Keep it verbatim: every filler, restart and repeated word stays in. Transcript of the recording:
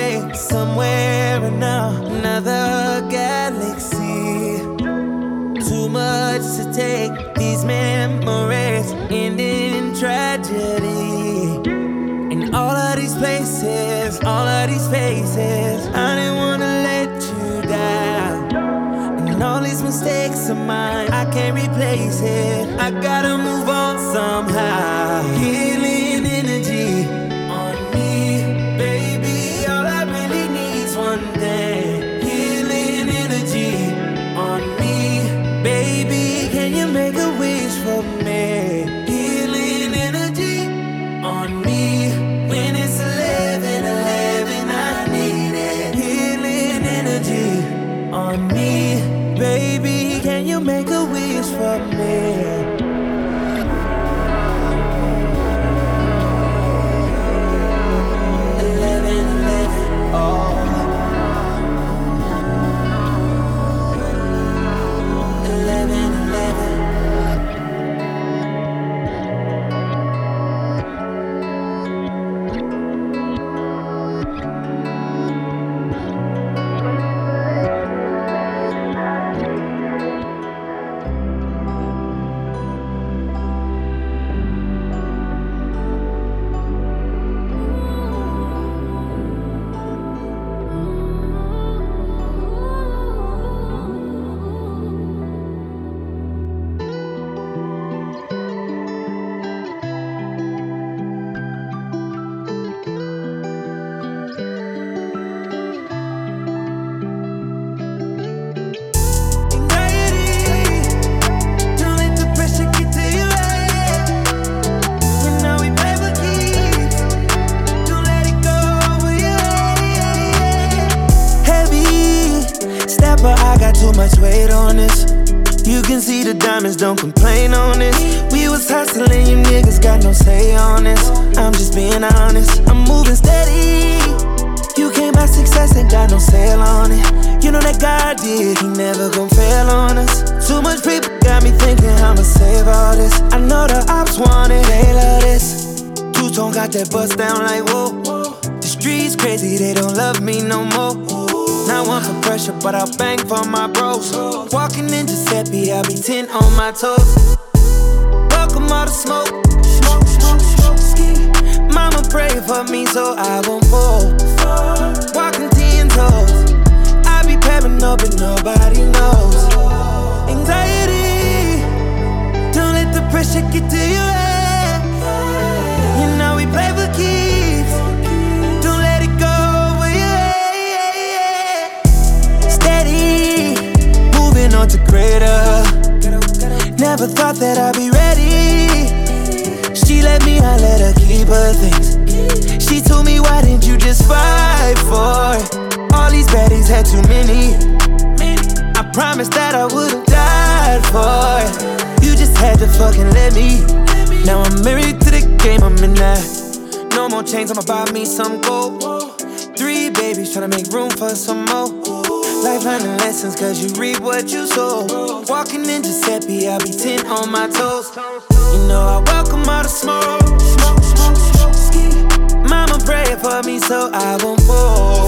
away somewhere in another galaxy. Too much to take, these memories end in tragedy. In all of these places, all of these faces, I didn't wanna let you down. And all these mistakes of mine, I can't replace it. I gotta move on somehow. Healing energy on me, baby. All I really need's one thing. Healing energy on me, baby. Can you make a wish for me? Healing energy on me. When it's eleven eleven, I need it. Healing energy on me, baby. Can you make a wish for me? Too much weight on this. You can see the diamonds, don't complain on this. We was hustling, you niggas got no say on this. I'm just being honest, I'm moving steady. You can't buy success, ain't got no sale on it. You know that God did, he never gon' fail on us. Too much people got me thinking I'ma save all this. I know the ops want it, they love this. Two-tone got that bust down like whoa. The streets crazy, they don't love me no more. Not one for pressure, but I'll bang for my bros. Walking in Giuseppe, I'll be ten on my toes. Welcome all the smoke. Smoke, smoke, smoke, ski. Mama pray for me so I won't fall. Walking ten toes. I be paranoid, but nobody knows. Anxiety, don't let the pressure get to your head. You know we play for keeps. Don't let it go. On to greater. Never thought that I'd be ready. She let me, I let her keep her things. She told me, why didn't you just fight for it? All these baddies had too many. I promised that I would've died for it. You just had to fucking let me. Now I'm married to the game, I'm in that. No more chains, I'ma buy me some gold. Three babies, tryna make room for some more. Life learning lessons, cause you reap what you sow. Walking in Giuseppe, I'll be ten on my toes. You know I welcome all the smoke. Smoke, smoke, smoke, ski. Mama pray for me so I won't fall.